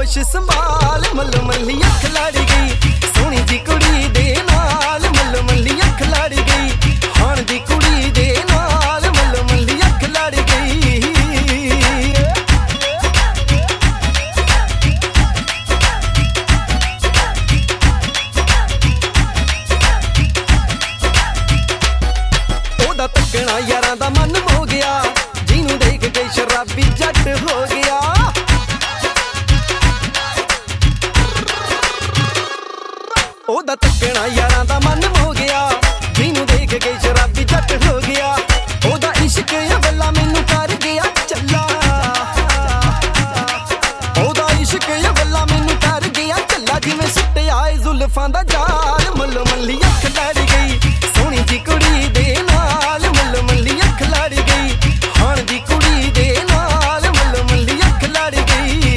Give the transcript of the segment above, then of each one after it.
ਹੋਸ਼ ਸੰਭਾਲ ਮੱਲੋ ਮੱਲੀ ਅੱਖ ਲੜ ਗਈ ਸੋਹਣੀ ਜੀ ਕੁੜੀ ਦੇ ਨਾਲ ਮੱਲੋ ਮੱਲੀ ਅੱਖ ਲੜ ਗਈ ਹਾਣ ਦੀ ਕੁੜੀ ਦੇ ਨਾਲ ਮੱਲੋ ਮੱਲੀ ਅੱਖ ਲੜ ਗਈ ਉਹਦਾ ਤੱਕਣਾ ਯਾਰਾਂ ਦਾ ਮਨ ਹੋ ਗਿਆ ਜਿਹਨੂੰ ਦੇਖ ਕੇ ਸ਼ਰਾਬੀ ਜੱਟ ਹੋ ਗਿਆ ਉਹਦਾ ਤੱਕਣਾ ਯਾਰਾਂ ਦਾ ਮਨ ਹੋ ਗਿਆ ਜਿਹਨੂੰ ਦੇਖ ਕੇ ਸ਼ਰਾਬੀ ਜੱਟ ਹੋ ਗਿਆ ਉਹਦਾ ਇਸ਼ਕ ਵੱਲਾ ਮੈਨੂੰ ਕਰ ਗਿਆ ਚੱਲਾ ਉਹਦਾ ਇਸ਼ਕ ਵੱਲਾ ਮੈਨੂੰ ਕਰ ਗਿਆ ਚੱਲਾ ਜਿਵੇਂ ਸੁੱਟਿਆ ਏ ਜ਼ੁਲਫਾਂ ਦਾ ਜਾਲ ਮੱਲੋ ਮੱਲੀ ਅੱਖ ਲੜ ਗਈ ਸੋਹਣੀ ਜੀ ਕੁੜੀ ਦੇ ਨਾਲ ਮੱਲੋ ਮੱਲੀ ਅੱਖ ਲੜ ਗਈ ਹਾਣ ਦੀ ਕੁੜੀ ਦੇ ਨਾਲ ਮੱਲੋ ਮੱਲੀ ਅੱਖ ਲੜ ਗਈ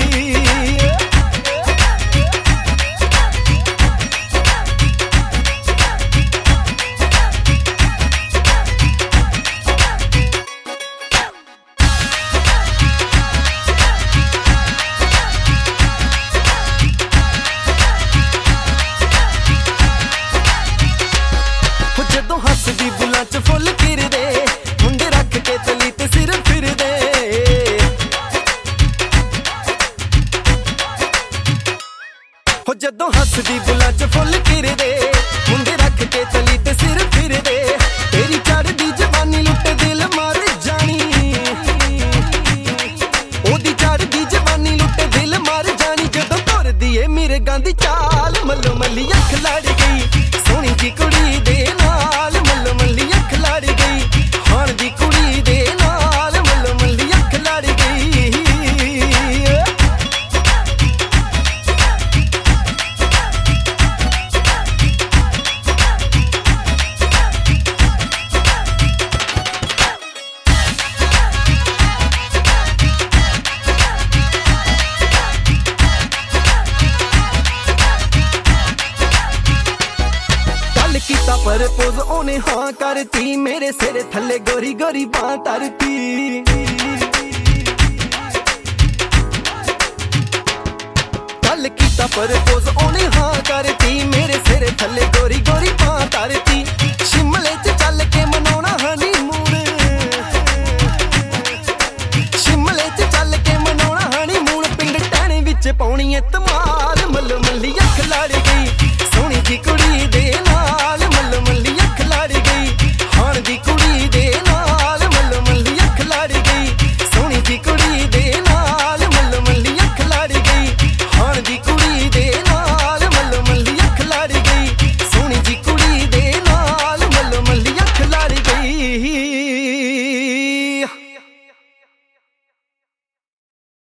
ਜਦੋਂ ਹੱਸਦੀ ਬੁੱਲਾਂ ਚ ਫੁੱਲ ਕਿਰਦੇ ਮੁੰਡੇ ਰੱਖ ਕੇ ਤਲੀ ਤੇ ਸਿਰ ਫਿਰਦੇ ਹੋ ਜਦੋਂ ਹੱਸਦੀ ਬੁੱਲਾਂ ਚ ਫੁੱਲ ਕਿਰਦੇ ਮੁੰਡੇ ਰੱਖ ਕੇ ਤਲੀ ਤੇ ਸਿਰ ਫਿਰਦੇ ਤੇਰੀ ਚੜ੍ਹਦੀ ਜਵਾਨੀ ਲੁੱਟੇ ਦਿਲ ਮਰ ਜਾਣੀ ਉਹਦੀ ਚੜ੍ਹਦੀ ਜਵਾਨੀ ਲੁੱਟੇ ਦਿਲ ਮਰ ਜਾਣੀ ਜਦੋਂ ਤੁਰਦੀ ਏ ਮਿਰਗਾਂ ਦੀ ਚਾਲ ਮੱਲੋ ਮੱਲੀ ਅੱਖ ਲੜ ਗਈ ਸੋਹਣੀ ਜੀ ਕੁੜੀ ਦੇ ਨਾਲ ਮੱਲੋ ਮੱਲੀ ਅੱਖ ਲੜ ਗਈ ਹਾਣ ਦੀ ਕੁੜੀ ਦੇ ਨਾਲ ਮੱਲੋ ਮੱਲੀ ਅੱਖ ਲੜ ਗਈ ਕੀਤਾ ਪ੍ਰਪੋਜ਼ ਉਹਨੇ ਹਾਂ ਕਰਤੀ ਮੇਰੇ ਸਿਰ ਥੱਲੇ ਗੋਰੀ ਗੋਰੀ ਬਾਂਹ ਧਰਤੀ ਗੱਲ ਕੀਤਾ ਪ੍ਰਪੋਜ਼ ਉਹਨੇ ਹਾਂ ਕਰਤੀ ਮੇਰੇ ਸਿਰ ਥੱਲੇ ਗੋਰੀ ਗੋਰੀ ਬਾਂਹ ਧਰਤੀ ਸ਼ਿਮਲੇ ਚ ਚੱਲ ਕੇ ਮਨਾਉਣਾ ਹਨੀਮੂਨ ਸ਼ਿਮਲੇ ਚ ਚੱਲ ਕੇ ਮਨਾਉਣਾ ਹਨੀਮੂਨ ਪਿੰਡ ਟਹਿਣੇ ਵਿੱਚ ਪਾਉਣੀ ਏ